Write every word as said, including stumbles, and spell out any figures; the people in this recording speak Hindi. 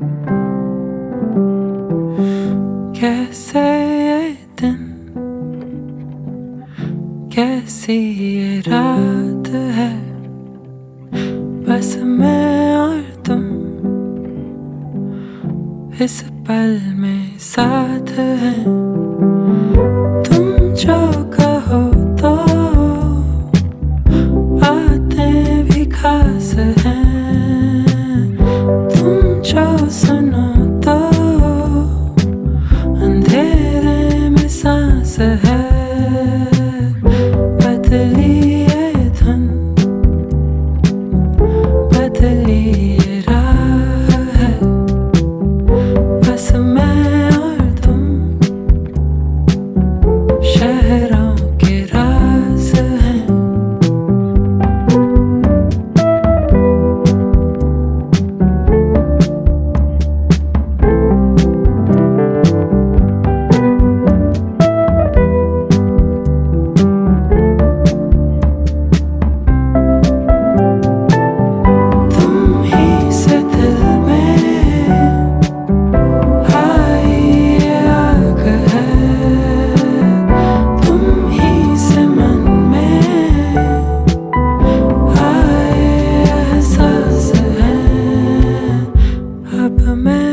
कैसे ये दिन, कैसी ये रात है, बस मैं और तुम इस पल में साथ हैं। तुम जो कहो तो बातें भी खास हैं, तुम जो सुनो तो अंधेरे में सांस है। बदली ये धुन, बदली ये राह है, बस मैं और तुम शहरों के राज हैं। तुम ही से दिल में आई ये आग है, तुम ही से मन में आए एहसास है। अब मैं